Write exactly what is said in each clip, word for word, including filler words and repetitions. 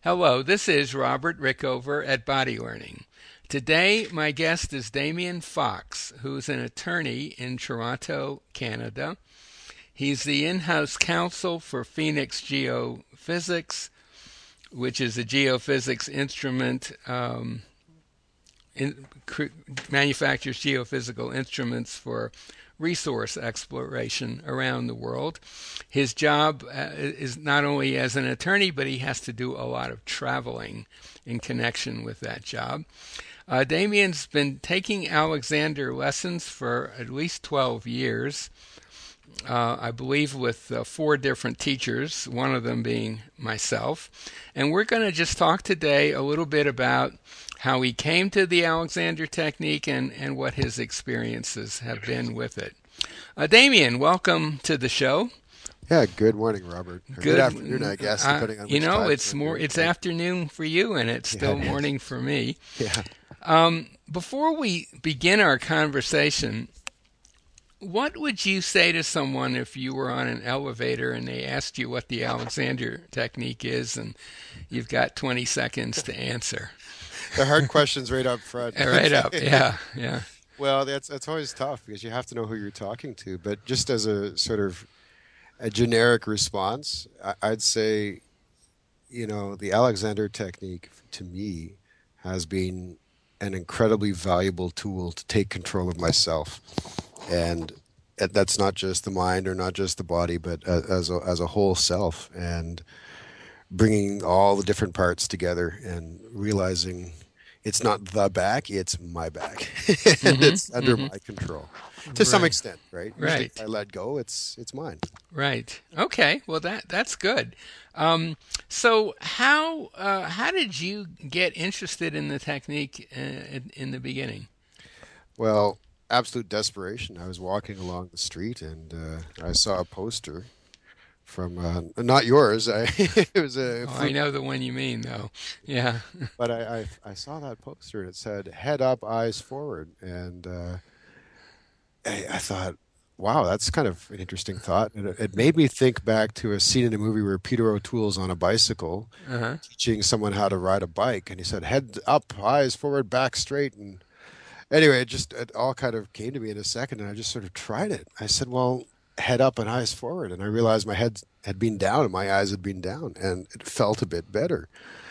Hello, this is Robert Rickover at Body Learning. Today, my guest is Damien Fox, who's an attorney in Toronto, Canada. He's the in-house counsel for Phoenix Geophysics, which is a geophysics instrument, um, in, cr- manufactures geophysical instruments for resource exploration around the world. His job uh, is not only as an attorney, but he has to do a lot of traveling in connection with that job. Uh, Damien's been taking Alexander lessons for at least twelve years, uh, I believe with uh, four different teachers, one of them being myself. And we're going to just talk today a little bit about how he came to the Alexander technique and, and what his experiences have been with it. Uh, Damien, welcome to the show. Yeah, good morning, Robert. Or good Good. afternoon, I guess, Uh, depending on you which know, time it's zone more. you're in, It's right? afternoon for you, and it's Yeah, still it is. morning for me. Yeah. Um, before we begin our conversation, what would you say to someone if you were on an elevator and they asked you what the Alexander technique is, and you've got twenty seconds to answer? The hard questions right up front. Right up. Okay. Yeah, yeah. Well, that's that's always tough because you have to know who you're talking to. But just as a sort of a generic response, I, I'd say, you know, the Alexander technique to me has been an incredibly valuable tool to take control of myself. And uh, that's not just the mind or not just the body, but uh, as a, as a whole self. And bringing all the different parts together and realizing it's not the back, it's my back, and Mm-hmm. it's under Mm-hmm. my control to some Right. extent, right? Usually, if Right. I let go, it's it's mine. Right. Okay. Well, that that's good. Um, so how uh, how did you get interested in the technique uh, in, in the beginning? Well, absolute desperation. I was walking along the street and uh, I saw a poster from uh, not yours. I, it was a Oh, I fruit, know the one you mean, though. Yeah. but I, I I saw that poster and it said "Head up, eyes forward," and uh, I, I thought, wow, that's kind of an interesting thought. And it, it made me think back to a scene in a movie where Peter O'Toole's on a bicycle Uh-huh. teaching someone how to ride a bike. And he said, head up, eyes forward, back straight. And anyway, it just, it all kind of came to me in a second. And I just sort of tried it. I said, well, head up and eyes forward. And I realized my head had been down and my eyes had been down. And it felt a bit better.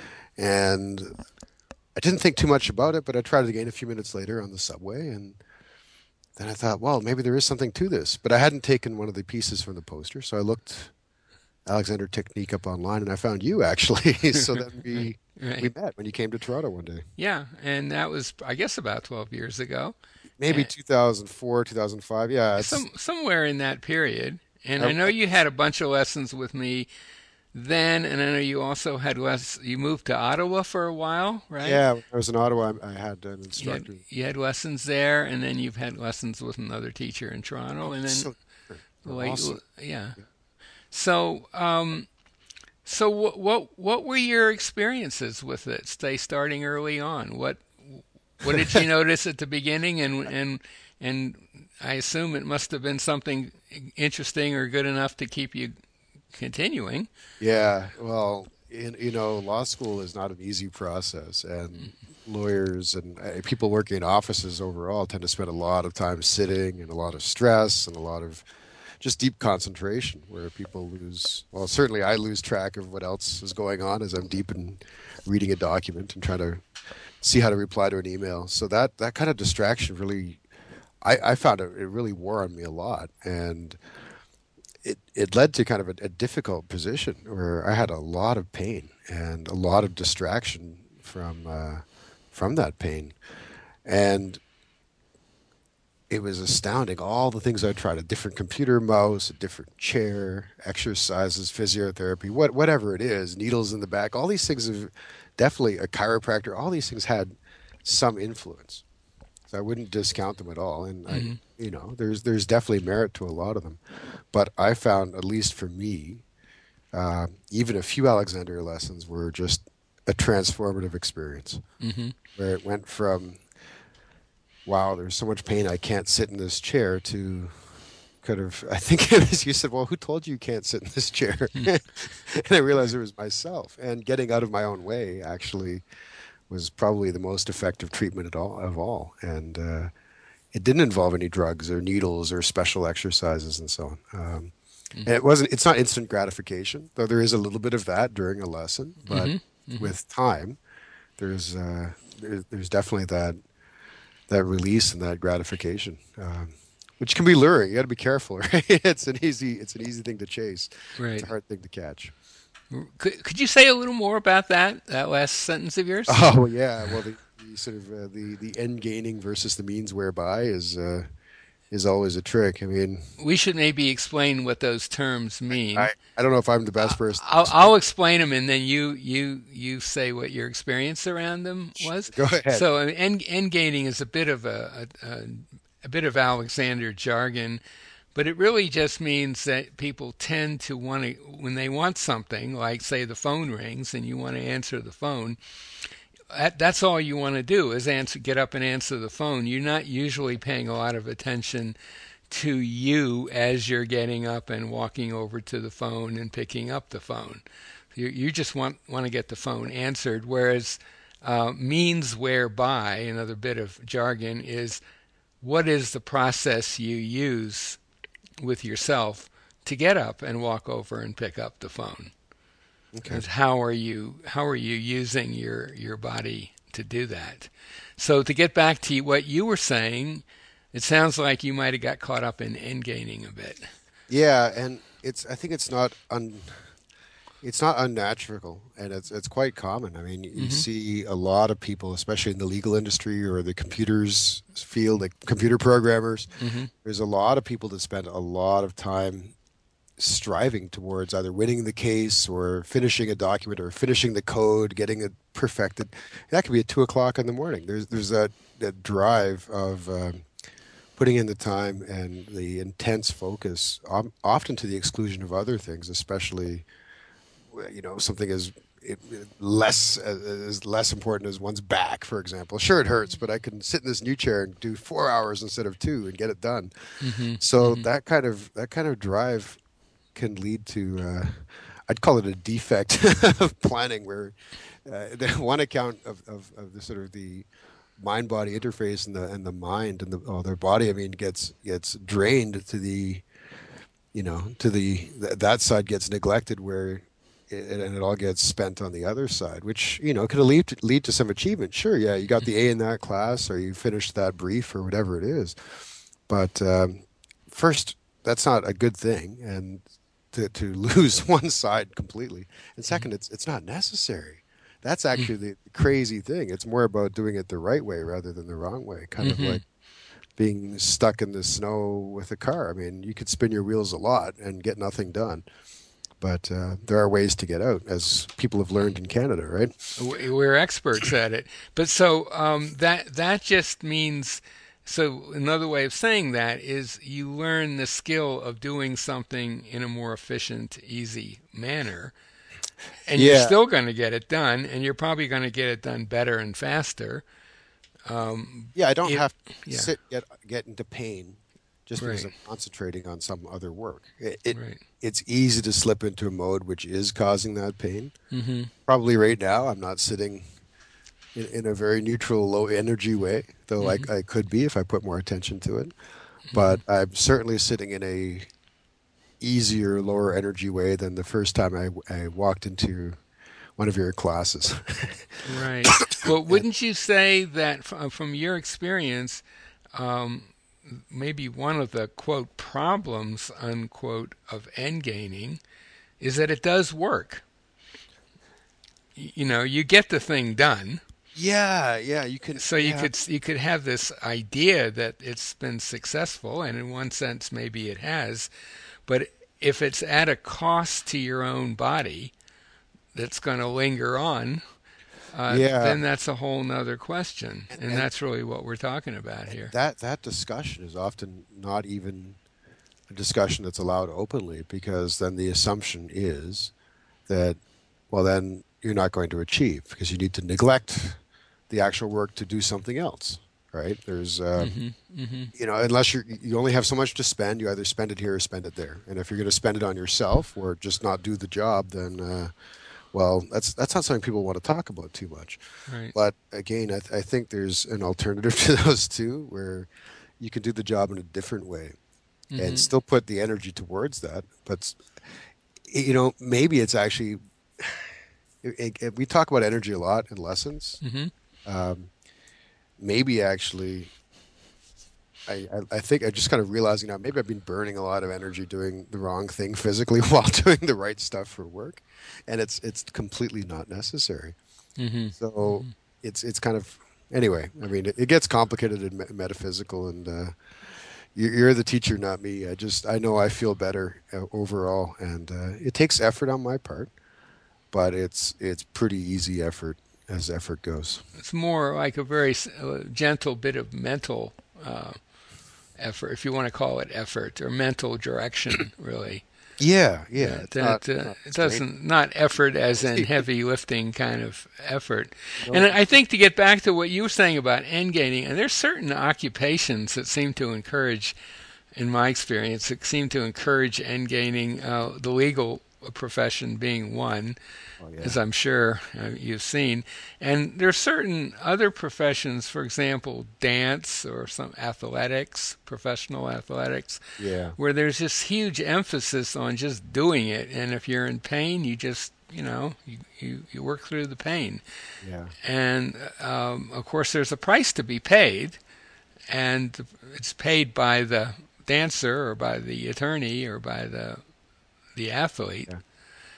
And I didn't think too much about it, but I tried it again a few minutes later on the subway. And then I thought, well, maybe there is something to this. But I hadn't taken one of the pieces from the poster, so I looked Alexander Technique up online, and I found you actually. So then we we Right. met when you came to Toronto one day, Yeah, and that was, I guess, about twelve years ago. maybe And two thousand four, two thousand five. Yeah, it's some somewhere in that period. And I, I know I, you had a bunch of lessons with me then, and I know you also had less. You moved to Ottawa for a while, right? yeah. When I was in Ottawa, I, I had an You had instructor. you had lessons there, and then you've had lessons with another teacher in Toronto, Oh, and then so they're late, awesome. yeah. Yeah. So, um, so what what what were your experiences with it? Stay starting early on. What what did you notice at the beginning, and and and I assume it must have been something interesting or good enough to keep you continuing. Yeah, well, in, you know, law school is not an easy process, and lawyers and uh, people working in offices overall tend to spend a lot of time sitting and a lot of stress and a lot of just deep concentration where people lose, well, certainly I lose track of what else is going on as I'm deep in reading a document and trying to see how to reply to an email. So that that kind of distraction really, I, I found it, it really wore on me a lot. And it, it led to kind of a, a difficult position where I had a lot of pain and a lot of distraction from uh, from that pain. And it was astounding. All the things I tried, a different computer mouse, a different chair, exercises, physiotherapy, what, whatever it is, needles in the back, all these things have definitely a chiropractor, all these things had some influence. So I wouldn't discount them at all. And I, Hmm. you know, there's there's definitely merit to a lot of them. But I found, at least for me, uh, even a few Alexander lessons were just a transformative experience Hmm. where it went from, wow, there's so much pain I can't sit in this chair to could have, I think it was, you said, well, who told you you can't sit in this chair? And I realized it was myself. And getting out of my own way actually was probably the most effective treatment at all, of all. And uh, it didn't involve any drugs or needles or special exercises and so on. Um, and it wasn't, it's not instant gratification, though there is a little bit of that during a lesson. But Mm-hmm. Mm-hmm. with time, there's, uh, there's, there's definitely that, that release and that gratification. Um, which can be luring. You got to be careful, right? It's an easy, it's an easy thing to chase. It's Right. a hard thing to catch. Could, could you say a little more about that that last sentence of yours? Oh yeah, well the, the sort of uh, the the end gaining versus the means whereby is uh, is always a trick. I mean, We should maybe explain what those terms mean. I I don't know if I'm the best person. To I'll, explain. I'll explain them, and then you you you say what your experience around them was. Go ahead. So, I mean, end, end gaining is a bit of a, a, a a bit of Alexander jargon, but it really just means that people tend to want to, when they want something, like say the phone rings and you want to answer the phone, that, that's all you want to do is answer, get up and answer the phone. You're not usually paying a lot of attention to you as you're getting up and walking over to the phone and picking up the phone. You, you just want, want to get the phone answered, whereas uh, means whereby, another bit of jargon, is what is the process you use with yourself to get up and walk over and pick up the phone? Okay. How are you how are you using your your body to do that? So to get back to what you were saying, it sounds like you might have got caught up in end gaining a bit. Yeah, and it's I think it's not un it's not unnatural, and it's it's quite common. I mean, you Mm-hmm. see a lot of people, especially in the legal industry or the computers field, like computer programmers. Mm-hmm. There's a lot of people that spend a lot of time striving towards either winning the case or finishing a document or finishing the code, getting it perfected. That could be at two o'clock in the morning. There's there's that that drive of um, putting in the time and the intense focus, um, often to the exclusion of other things, especially you know something as it, it less as, as less important as one's back, for example. Sure, it hurts, but I can sit in this new chair and do four hours instead of two and get it done. Mm-hmm. So Mm-hmm. that kind of that kind of drive can lead to, uh, I'd call it a defect of planning, where uh, the one account of, of, of the sort of the mind-body interface and the and the mind and the oh, their body, I mean, gets gets drained to the, you know, to the th- that side gets neglected, where it, and it all gets spent on the other side, which you know could lead to, lead to some achievement. Sure, yeah, you got the A in that class, or you finished that brief, or whatever it is. But um, first, that's not a good thing, and to, to lose one side completely. And second, it's it's not necessary. That's actually the crazy thing. It's more about doing it the right way rather than the wrong way. Kind of Mm-hmm. like being stuck in the snow with a car. I mean, you could spin your wheels a lot and get nothing done. But uh, there are ways to get out, as people have learned in Canada, right? We- We're experts at it. But so um, that that just means. So another way of saying that is you learn the skill of doing something in a more efficient, easy manner, and you're Yeah, still going to get it done, and you're probably going to get it done better and faster. Um, yeah. I don't it, have to yeah, sit get get into pain just because right, I'm concentrating on some other work. It, it right. it's easy to slip into a mode which is causing that pain. Mm-hmm. Probably right now, I'm not sitting in, in a very neutral, low energy way, though I, Mm-hmm. I could be if I put more attention to it. Mm-hmm. But I'm certainly sitting in a easier, lower energy way than the first time I, I walked into one of your classes. Right. Well, And wouldn't you say that f- from your experience, um, maybe one of the quote problems unquote of end gaining is that it does work. Y- You know, you get the thing done, yeah, yeah, you can, so you yeah, could you could have this idea that it's been successful, and in one sense maybe it has, but if it's at a cost to your own body that's going to linger on, uh, yeah. then that's a whole nother question, And, and and that's really what we're talking about here. that that discussion is often not even a discussion that's allowed openly, because then the assumption is that, well, then you're not going to achieve because you need to neglect the actual work to do something else, right? There's, uh, Mm-hmm. Mm-hmm. you know, unless you you only have so much to spend, you either spend it here or spend it there. And if you're going to spend it on yourself or just not do the job, then uh, well, that's that's not something people want to talk about too much. Right. But again, I, th- I think there's an alternative to those two where you can do the job in a different way and Mm-hmm. still put the energy towards that. But you know, maybe it's actually it, it, we talk about energy a lot in lessons. Mm-hmm. Um, maybe actually I, I, I think I just kind of realizing now maybe I've been burning a lot of energy doing the wrong thing physically while doing the right stuff for work, and it's it's completely not necessary. Mm-hmm. So it's it's kind of anyway. I mean, it, it gets complicated and me- metaphysical, and uh, you, you're the teacher, not me. I just I know I feel better uh, overall, and uh, it takes effort on my part, but it's it's pretty easy effort as effort goes. It's more like a very s- uh, gentle bit of mental uh, effort, if you want to call it effort, or mental direction, really. Yeah, yeah. That, It's not that uh, not it straight. doesn't not effort as in heavy lifting kind of effort. And No. I think to get back to what you were saying about end gaining, and there's certain occupations that seem to encourage, in my experience, that seem to encourage end gaining. Uh, the legal profession being one, Oh as yeah. I'm sure uh, you've seen. And there are certain other professions, for example, dance or some athletics, professional athletics, Yeah. where there's this huge emphasis on just doing it. And if you're in pain, you just, you know, you, you, you work through the pain. Yeah. And um, of course, there's a price to be paid, and it's paid by the dancer or by the attorney or by the the athlete. Yeah.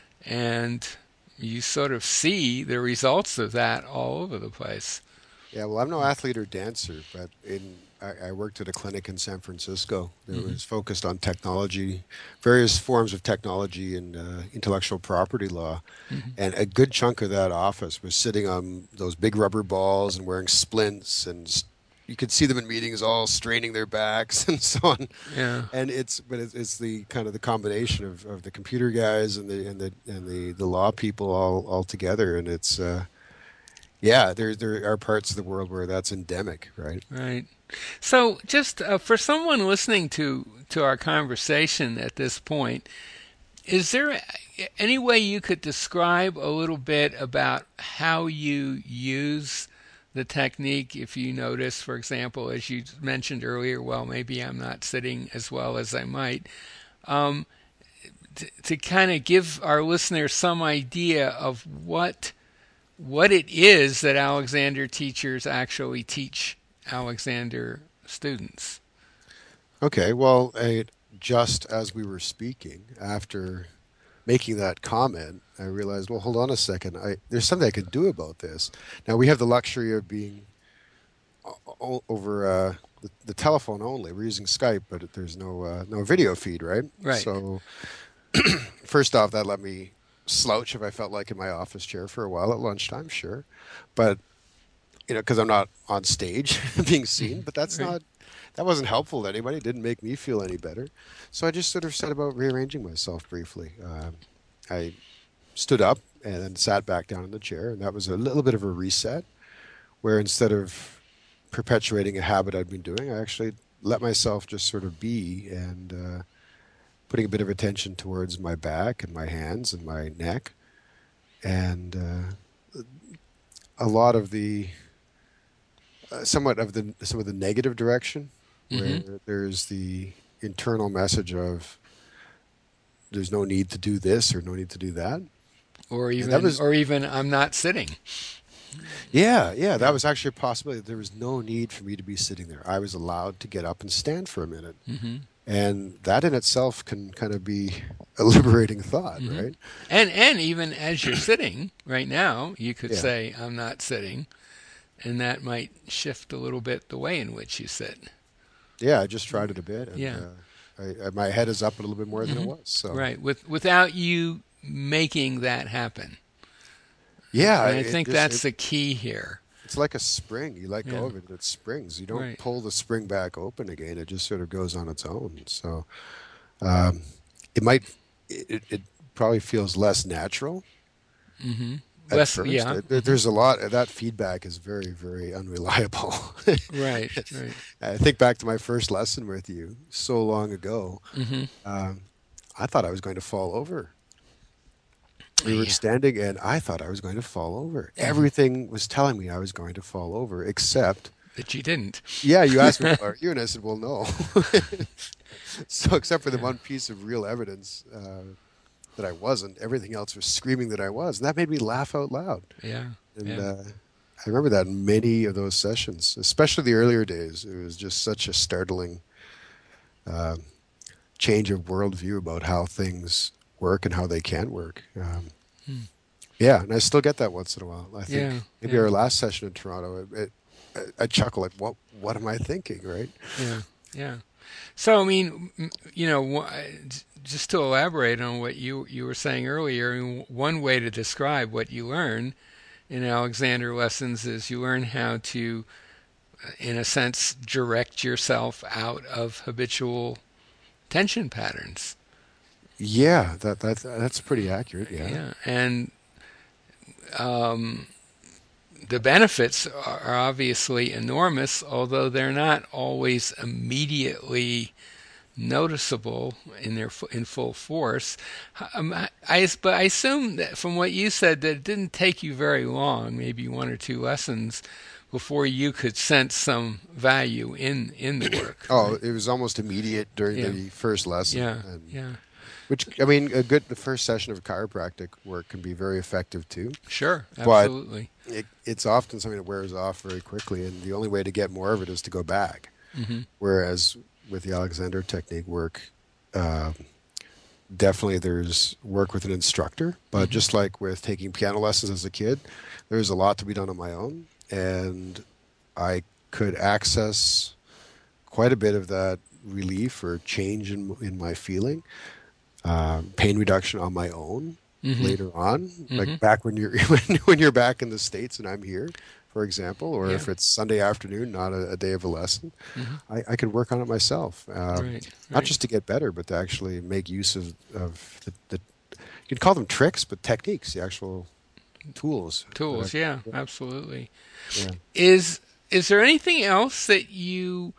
And you sort of see the results of that all over the place. Yeah, well, I'm no athlete or dancer, but in I, I worked at a clinic in San Francisco that Mm-hmm. was focused on technology, various forms of technology and uh, intellectual property law. Mm-hmm. And a good chunk of that office was sitting on those big rubber balls and wearing splints, and s- you could see them in meetings all straining their backs and so on. Yeah, And it's but it's, it's the kind of the combination of, of the computer guys and the and the and the, the law people all all together, and it's uh, yeah, there there are parts of the world where that's endemic, right? right. So, just uh, for someone listening to to our conversation at this point, is there any way you could describe a little bit about how you use the technique? If you notice, for example, as you mentioned earlier, well, maybe I'm not sitting as well as I might. Um, to, to kind of give our listeners some idea of what what it is that Alexander teachers actually teach Alexander students. Okay, well, I, just as we were speaking, after making that comment, I realized, well, hold on a second. I, there's something I can do about this. Now we have the luxury of being o- o- over uh, the, the telephone only. We're using Skype, but there's no uh, no video feed, right? Right. So first off, that let me slouch if I felt like in my office chair for a while at lunchtime, sure, but you know, because I'm not on stage being seen. But that's Right. not that wasn't helpful to anybody. It didn't make me feel any better. So I just sort of set about rearranging myself briefly. Um, I stood up and then sat back down in the chair, and that was a little bit of a reset. Where instead of perpetuating a habit I'd been doing, I actually let myself just sort of be and uh, putting a bit of attention towards my back and my hands and my neck, and uh, a lot of the uh, somewhat of the some of the negative direction Mm-hmm. where there's the internal message of there's no need to do this or no need to do that. Or And that even, was or even, I'm not sitting. yeah, yeah, that Yeah. was actually a possibility. There was no need for me to be sitting there. I was allowed to get up and stand for a minute. Mm-hmm. And that in itself can kind of be a liberating thought, Mm-hmm. right? And and even as you're sitting right now, you could Yeah. say, "I'm not sitting," and that might shift a little bit the way in which you sit. Yeah, I just tried it a bit and Yeah. uh, I, I, my head is up a little bit more than it Mm-hmm. was. So, Right. With without you making that happen, yeah, and I it think just it, that's the key here. it's like a spring. You let Yeah. go of it, it springs. You don't Right. pull the spring back open again. It just sort of goes on its own. So, um, it might, it, it probably feels less natural, Mm-hmm. at Less, first. yeah. There- There's a lot. That feedback is very, very unreliable. Right, right. I think back to my first lesson with you so long ago. Mm-hmm. Um, I thought I was going to fall over. We were Yeah. standing, and I thought I was going to fall over. Mm-hmm. Everything was telling me I was going to fall over, except, That you didn't. yeah, you asked me, are you? And I said, well, no. So, except for the one piece of real evidence uh, that I wasn't, everything else was screaming that I was. And that made me laugh out loud. Yeah. And Yeah. uh, I remember that in many of those sessions, especially the earlier days. It was just such a startling uh, change of worldview about how things work and how they can work. Um, Hmm. yeah, and I still get that once in a while. I think Yeah. maybe Yeah. our last session in Toronto, it, it, I, I chuckle like, what, what am I thinking, right? Yeah. Yeah. So, I mean, m- you know, wh- j- just to elaborate on what you you were saying earlier, I mean, one way to describe what you learn in Alexander lessons is you learn how to, uh, in a sense, direct yourself out of habitual tension patterns. Yeah, that, that that's pretty accurate. Yeah. Yeah. And um, the benefits are obviously enormous, although they're not always immediately noticeable in their fu- in full force. Um, I, I- but I assume that from what you said that it didn't take you very long, maybe one or two lessons, before you could sense some value in in the work. Oh, Right? it was almost immediate during Yeah. the first lesson. Yeah. And, Yeah. which, I mean, a good, the first session of chiropractic work can be very effective too. Sure. But Absolutely. it, it's often something that wears off very quickly, and the only way to get more of it is to go back. Hmm. Whereas with the Alexander technique work, uh, definitely there's work with an instructor, but Mhm. just like with taking piano lessons as a kid, there's a lot to be done on my own, and I could access quite a bit of that relief or change in in my feeling, uh, pain reduction on my own Hmm. later on, Hmm. like back when you're when, when you're back in the States and I'm here, for example, or Yeah. if it's Sunday afternoon, not a, a day of a lesson, Hmm. I, I could work on it myself, um, Right. not Right. just to get better, but to actually make use of, of the, the, you could call them tricks, but techniques, the actual tools. that Tools. I- Yeah. Absolutely. yeah. Is is there anything else that you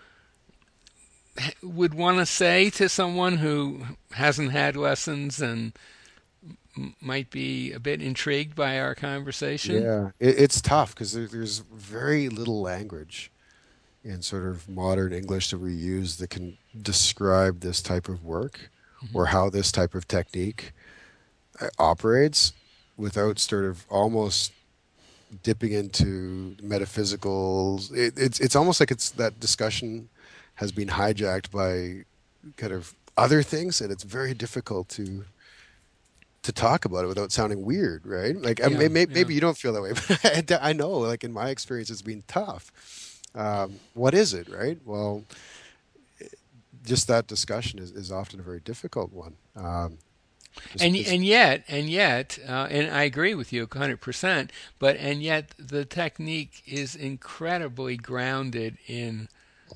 h- would want to say to someone who hasn't had lessons and m- might be a bit intrigued by our conversation? Yeah, it, it's tough because there, there's very little language in sort of modern English that we use that can describe this type of work or how this type of technique uh, operates without sort of almost dipping into metaphysical. It, it's it's almost like it's that discussion has been hijacked by kind of other things, and it's very difficult to to talk about it without sounding weird, right? Like I- Yeah, may, may- yeah. maybe you don't feel that way, but I know, like in my experience, it's been tough. Um, what is it, right? Well, just that discussion is, is often a very difficult one. Um, just- And it's- and yet and yet uh, and I agree with you one hundred percent. But and yet the technique is incredibly grounded in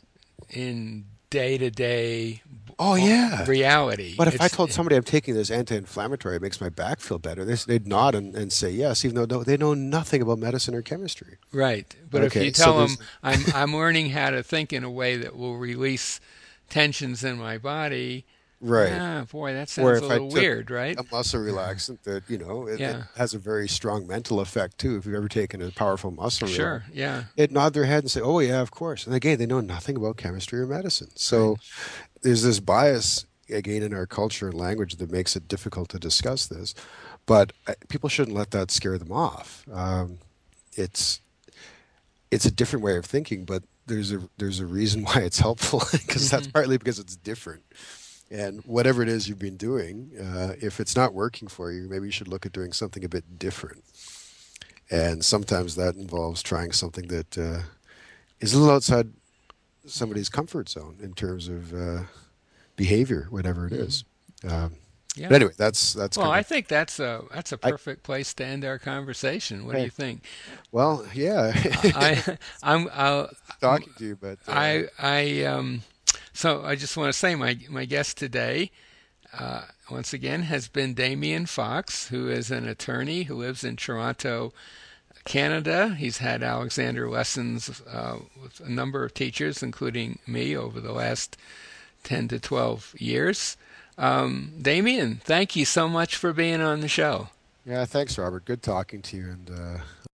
in day to day oh yeah. reality. But if I It's- told somebody I'm taking this anti-inflammatory, it makes my back feel better, they, they'd nod and, and say yes, even though no- they know nothing about medicine or chemistry. Right, but if Okay, you so tell them there's- I'm I'm learning how to think in a way that will release tensions in my body, Right. ah, boy, that Or sounds if a I little took weird, right? a muscle relaxant that, you know, it, it Yeah. has a very strong mental effect too. If you've ever taken a powerful muscle Sure, relaxant, yeah, they'd nod their head and say, "Oh yeah, of course." And again, they know nothing about chemistry or medicine. So there's this bias again in our culture and language that makes it difficult to discuss this. But uh, people shouldn't let that scare them off. Um, it's it's a different way of thinking, but there's a there's a reason why it's helpful because that's partly because it's different. And whatever it is you've been doing, uh, if it's not working for you, maybe you should look at doing something a bit different. And sometimes that involves trying something that uh, is a little outside somebody's comfort zone in terms of uh, behavior, whatever it is. Um, yeah. but anyway, that's that's Well, kind I of think that's a that's a I- perfect place to end our conversation. What do Hey. you think? well, yeah. I I'm I'll, talking to you, but uh, I I um so I just want to say my my guest today uh, once again, has been Damien Fox, who is an attorney who lives in Toronto, Canada. He's had Alexander lessons uh, with a number of teachers, including me, over the last ten to twelve years. Um, Damien, thank you so much for being on the show. Yeah, thanks, Robert. Good talking to you, and uh,